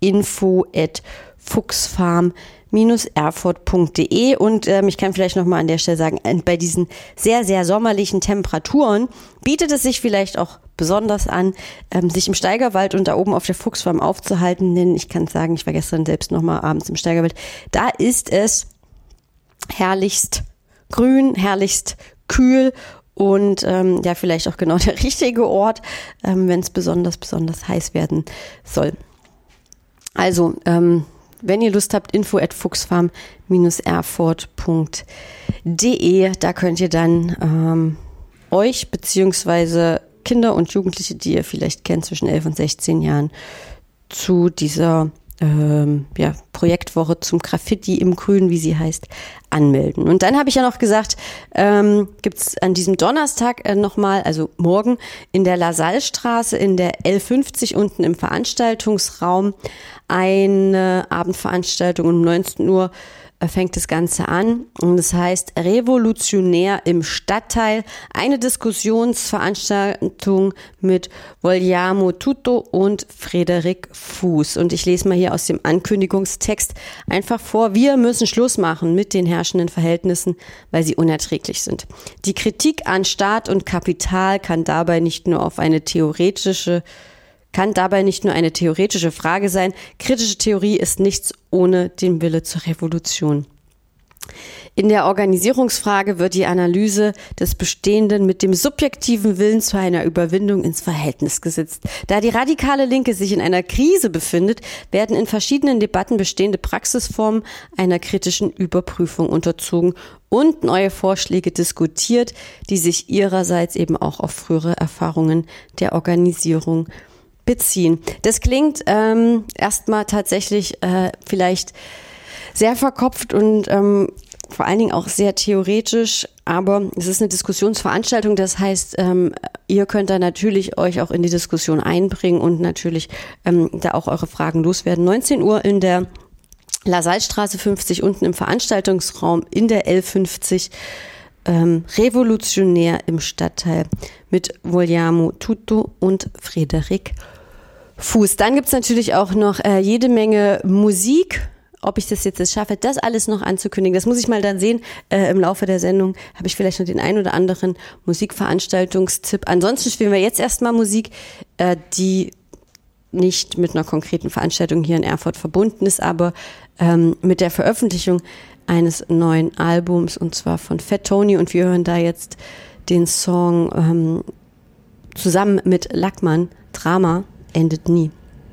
info@fuchsfarm-erfurt.de und ich kann vielleicht nochmal an der Stelle sagen, bei diesen sehr, sehr sommerlichen Temperaturen bietet es sich vielleicht auch besonders an, sich im Steigerwald und da oben auf der Fuchsfarm aufzuhalten, denn ich kann sagen, ich war gestern selbst nochmal abends im Steigerwald, da ist es herrlichst grün, herrlichst kühl und vielleicht auch genau der richtige Ort, wenn es besonders heiß werden soll. Also, wenn ihr Lust habt, info@fuchsfarm-erfurt.de, da könnt ihr dann euch beziehungsweise Kinder und Jugendliche, die ihr vielleicht kennt, zwischen 11 und 16 Jahren, zu dieser Projektwoche zum Graffiti im Grün, wie sie heißt, anmelden. Und dann habe ich ja noch gesagt, gibt es an diesem Donnerstag nochmal, also morgen, in der Lasallstraße in der L50 unten im Veranstaltungsraum eine Abendveranstaltung um 19 Uhr fängt das Ganze an und es heißt Revolutionär im Stadtteil, eine Diskussionsveranstaltung mit Vogliamo Tutto und Frederik Fuß. Und ich lese mal hier aus dem Ankündigungstext einfach vor: Wir müssen Schluss machen mit den herrschenden Verhältnissen, weil sie unerträglich sind. Die Kritik an Staat und Kapital kann dabei nicht nur auf eine theoretische kann dabei nicht nur eine theoretische Frage sein. Kritische Theorie ist nichts ohne den Wille zur Revolution. In der Organisierungsfrage wird die Analyse des Bestehenden mit dem subjektiven Willen zu einer Überwindung ins Verhältnis gesetzt. Da die radikale Linke sich in einer Krise befindet, werden in verschiedenen Debatten bestehende Praxisformen einer kritischen Überprüfung unterzogen und neue Vorschläge diskutiert, die sich ihrerseits eben auch auf frühere Erfahrungen der Organisierung beziehen. Das klingt erstmal tatsächlich vielleicht sehr verkopft und vor allen Dingen auch sehr theoretisch, aber es ist eine Diskussionsveranstaltung, das heißt, ihr könnt da natürlich euch auch in die Diskussion einbringen und natürlich da auch eure Fragen loswerden. 19 Uhr in der Lasallstraße 50 unten im Veranstaltungsraum in der L50 revolutionär im Stadtteil mit Vogliamo Tutto und Frederik Fuß. Dann gibt's natürlich auch noch jede Menge Musik. Ob ich das jetzt schaffe, das alles noch anzukündigen, das muss ich mal dann sehen. Im Laufe der Sendung habe ich vielleicht noch den ein oder anderen Musikveranstaltungstipp. Ansonsten spielen wir jetzt erstmal Musik, die nicht mit einer konkreten Veranstaltung hier in Erfurt verbunden ist, aber mit der Veröffentlichung eines neuen Albums, und zwar von Fat Tony. Und wir hören da jetzt den Song zusammen mit Lackmann, Drama endet nie.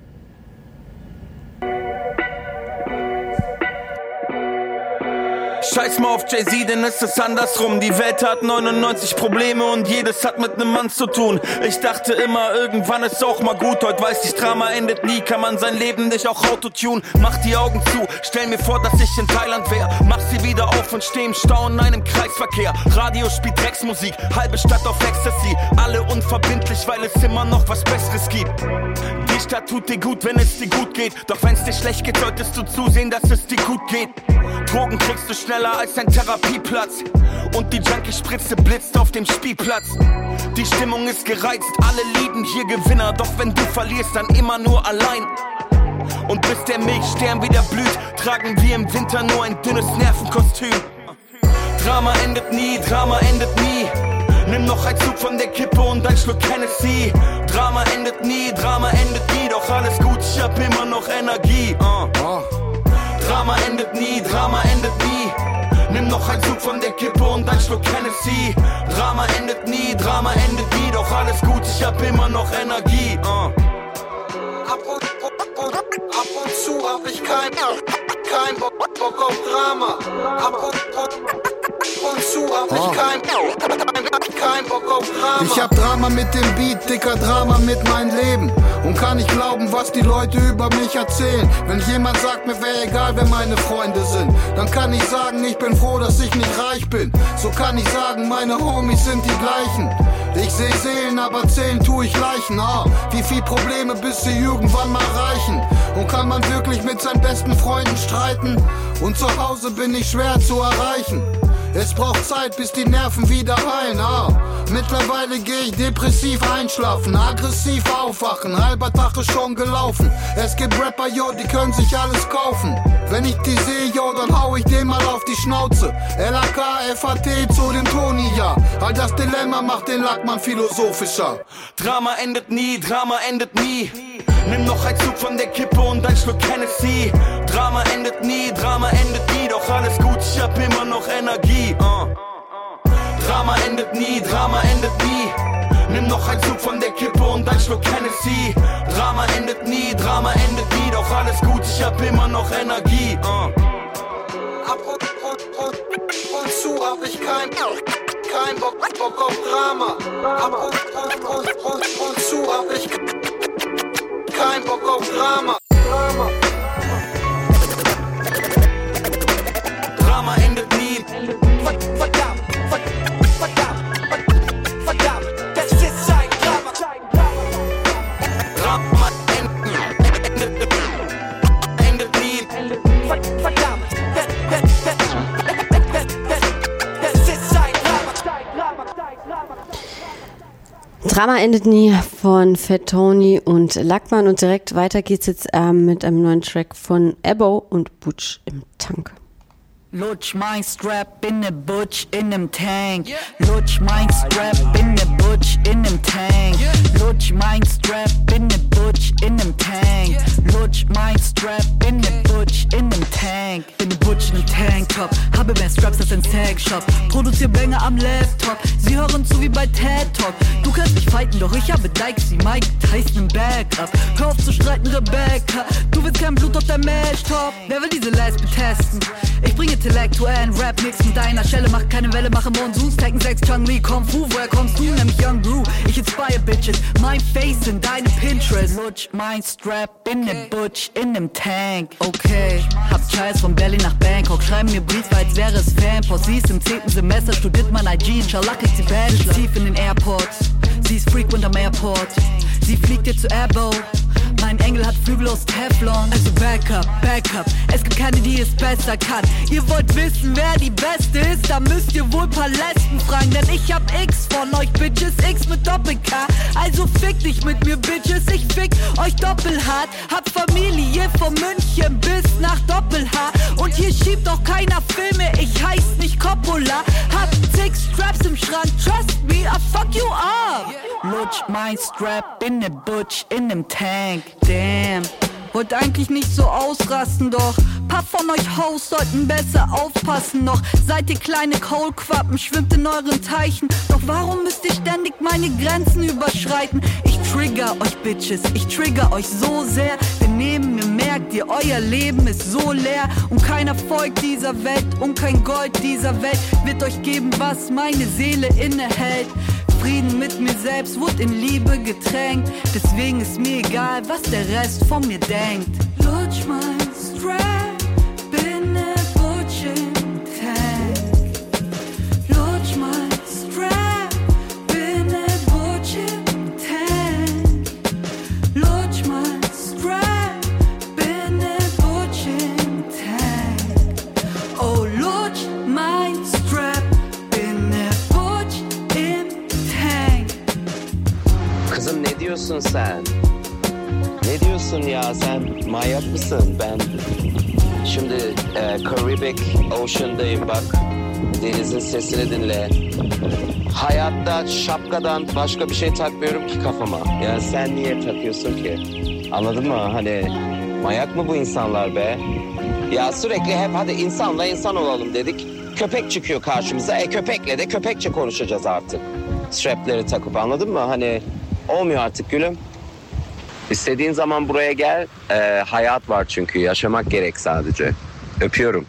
Scheiß mal auf Jay-Z, denn es ist andersrum. Die Welt hat 99 Probleme und jedes hat mit nem Mann zu tun. Ich dachte immer, irgendwann ist auch mal gut. Heute weiß ich, Drama endet nie. Kann man sein Leben nicht auch autotune? Mach die Augen zu, stell mir vor, dass ich in Thailand wär. Mach sie wieder auf und steh im Stau in einem Kreisverkehr. Radio spielt Drecksmusik, halbe Stadt auf Ecstasy. Alle unverbindlich, weil es immer noch was Besseres gibt. Die Stadt tut dir gut, wenn es dir gut geht. Doch wenn's dir schlecht geht, solltest du zusehen, dass es dir gut geht. Drogen kriegst du schneller als ein Therapieplatz. Und die Junkie-Spritze blitzt auf dem Spielplatz. Die Stimmung ist gereizt, alle lieben hier Gewinner. Doch wenn du verlierst, dann immer nur allein. Und bis der Milchstern wieder blüht, tragen wir im Winter nur ein dünnes Nervenkostüm. Drama endet nie, Drama endet nie. Nimm noch ein Zug von der Kippe und ein Schluck Hennessy. Drama endet nie, Drama endet nie. Doch alles gut, ich hab immer noch Energie. Drama endet nie, Drama endet nie. Nimm noch ein Zug von der Kippe und ein Schluck Hennessy. Drama endet nie, Drama endet nie. Doch alles gut, ich hab immer noch Energie. Ab und zu hab ich kein Bock auf Drama. Ab und zu hab ich kein Bock auf Drama. Ich hab Drama mit dem Beat, dicker Drama mit meinem Leben. Und kann nicht glauben, was die Leute über mich erzählen. Wenn jemand sagt, mir wäre egal, wer meine Freunde sind, dann kann ich sagen, ich bin froh, dass ich nicht reich bin. So kann ich sagen, meine Homies sind die gleichen. Ich seh Seelen, aber zählen tue ich Leichen. Wie viel Probleme, bis sie irgendwann mal reichen? Und kann man wirklich mit seinen besten Freunden streiten? Und zu Hause bin ich schwer zu erreichen. Es braucht Zeit, bis die Nerven wieder heilen. Mittlerweile geh ich depressiv einschlafen, aggressiv aufwachen, halber Tag ist schon gelaufen. Es gibt Rapper, yo, die können sich alles kaufen. Wenn ich die sehe, yo, dann hau ich den mal auf die Schnauze. LAK, FAT zu dem Toni, ja. All das Dilemma macht den Lackmann philosophischer. Drama endet nie, Drama endet nie. Nimm noch ein Zug von der Kippe und ein Schluck Hennessy. Drama endet nie, Drama endet nie. Doch alles gut, ich hab immer noch Energie. Drama endet nie, Drama endet nie. Nimm noch ein Zug von der Kippe und ein Schluck Hennessy. Drama endet nie, Drama endet nie. Doch alles gut, ich hab immer noch Energie. Ab und zu hab ich kein Bock auf Drama. Ab und zu hab ich kein Bock auf Drama. Drama endet nie. Verdammt, das ist ein Drama. Drama endet nie. Verdammt, das ist ein Drama. Drama endet nie von Fat Tony und Lackmann. Und direkt weiter geht's jetzt mit einem neuen Track von Ebbo und Butch im Tank. Lutsch mein Strap, bin ne Butch in nem Tank. Lutsch mein Strap, bin ne Butch in nem Tank. Lutsch mein Strap, bin ne Butch in nem Tank. Lutsch mein Strap, bin ne Butch in nem Tank. Bin ne Butch in nem Tanktop, habe mehr Straps als ein Sex-Shop. Produzier Banger am Laptop, sie hören zu wie bei TED Talk. Du kannst mich fighten, doch ich habe Dykes wie Mike Tyson im Backup. Hör auf zu streiten, Rebecca, du willst kein Blut auf der Matchtop. Wer will diese Lesbe testen? Ich bringe intellektuellen Rap, nix mit deiner Schelle, mach keine Welle, mache Monsoons, Tekken 6, Chun-Li, Kung Fu, woher kommst du? Nämlich Young Brew, ich inspire Bitches, mein Face in deine Pinterest. Lutsch mein Strap, bin ne Butch in nem Tank. Okay, hab Scheiß von Berlin nach Bangkok, schreiben mir Briefe, als wäre es Fanpost. Sie ist im 10. Semester, studiert mein IG, Inshallah kriegt sie Bachelor. Tief in den Airports, sie ist frequent am Airport, sie fliegt dir zu Airbow. Mein Engel hat Flügel aus Teflon. Also Backup, Backup, es gibt keine, die es besser kann. Ihr wollt wissen, wer die Beste ist, da müsst ihr wohl paar Lesben fragen. Denn ich hab X von euch Bitches, X mit Doppel-K. Also fick dich mit mir Bitches, ich fick euch doppelhart. Hab Familie von München bis nach Doppel-H. Und hier schiebt auch keiner Filme, ich heiß nicht Coppola. Hab 6 Straps im Schrank, trust me, I fuck you up. Lutsch mein Strap, bin ne Butch in nem Tank. Damn, wollt eigentlich nicht so ausrasten, doch paar von euch Hoes sollten besser aufpassen noch. Seid ihr kleine Kohlquappen, schwimmt in euren Teichen. Doch warum müsst ihr ständig meine Grenzen überschreiten? Ich trigger euch Bitches, ich trigger euch so sehr. Denn neben mir merkt ihr, euer Leben ist so leer. Und kein Erfolg dieser Welt und kein Gold dieser Welt wird euch geben, was meine Seele innehält. Frieden mit mir selbst wurde in Liebe getränkt. Deswegen ist mir egal, was der Rest von mir denkt. Lutsch mein Strap, bin ne Butch im Tank. Lutsch mein Strap, bin ne Butch im Tank. Lutsch mein Strap, bin ne Butch im Tank. Oh, lutsch mein Strap, bin ne Butch im Tank. Kızım ne diyorsun sen? Ne diyorsun ya, sen manyak mısın? Ben şimdi Caribbean Ocean'dayım, bak denizin sesini dinle. Hayatta şapkadan başka bir şey takmıyorum ki kafama. Ya sen niye takıyorsun ki? Anladın mı? Hani manyak mı bu insanlar be? Ya sürekli hep hadi insanla insan olalım dedik. Köpek çıkıyor karşımıza. Köpekle de köpekçe konuşacağız artık. Strapleri takıp, anladın mı? Hani olmuyor artık gülüm. İstediğin zaman buraya gel. Hayat var çünkü. Yaşamak gerek sadece. Öpüyorum.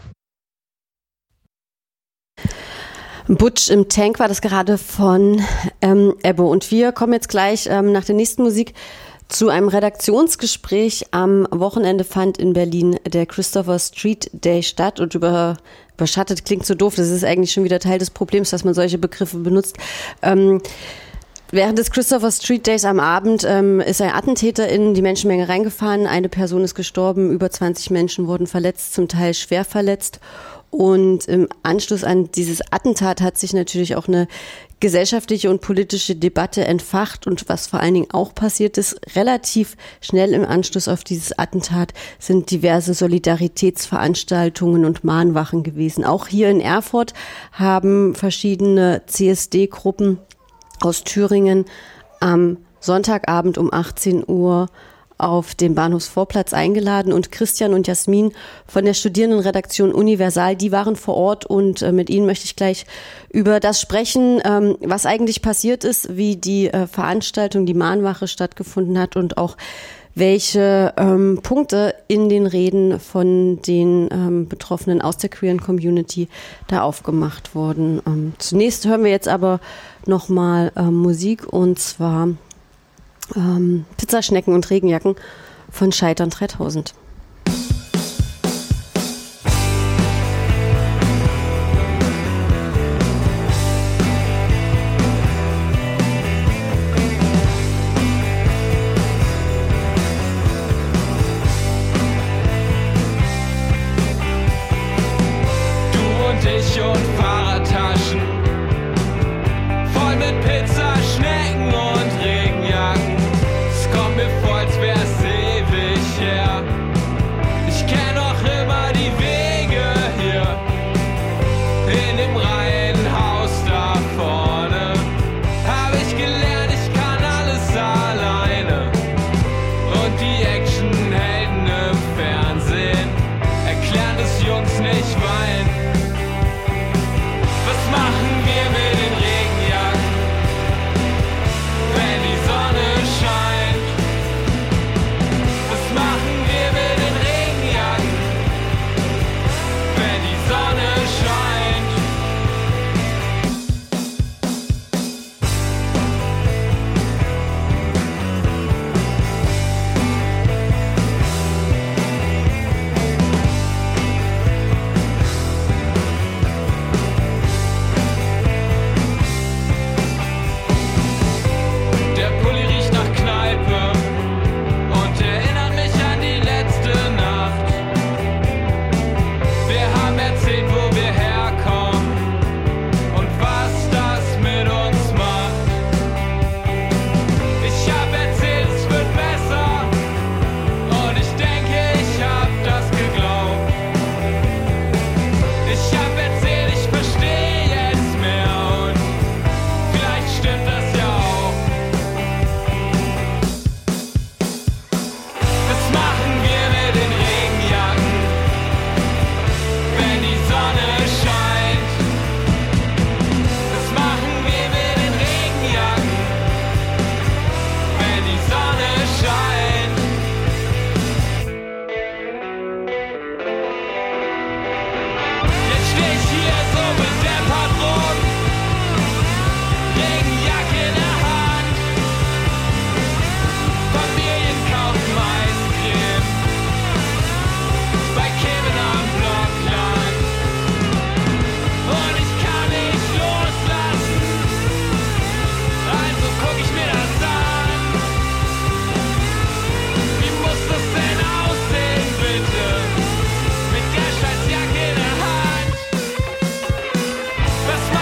Butch im Tank war das gerade von Ebbo. Und wir kommen jetzt gleich nach der nächsten Musik zu einem Redaktionsgespräch. Am Wochenende fand in Berlin der Christopher Street Day statt. Und überschattet klingt so doof. Das ist eigentlich schon wieder Teil des Problems, dass man solche Begriffe benutzt. Während des Christopher Street Days am Abend ist ein Attentäter in die Menschenmenge reingefahren. Eine Person ist gestorben, über 20 Menschen wurden verletzt, zum Teil schwer verletzt. Und im Anschluss an dieses Attentat hat sich natürlich auch eine gesellschaftliche und politische Debatte entfacht. Und was vor allen Dingen auch passiert ist, relativ schnell im Anschluss auf dieses Attentat sind diverse Solidaritätsveranstaltungen und Mahnwachen gewesen. Auch hier in Erfurt haben verschiedene CSD-Gruppen aus Thüringen am Sonntagabend um 18 Uhr auf dem Bahnhofsvorplatz eingeladen, und Christian und Jasmin von der Studierendenredaktion Universal, die waren vor Ort, und mit ihnen möchte ich gleich über das sprechen, was eigentlich passiert ist, wie die Veranstaltung, die Mahnwache stattgefunden hat und auch welche Punkte in den Reden von den Betroffenen aus der queeren Community da aufgemacht wurden. Zunächst hören wir jetzt aber nochmal Musik, und zwar Pizzaschnecken und Regenjacken von Scheitern 3000.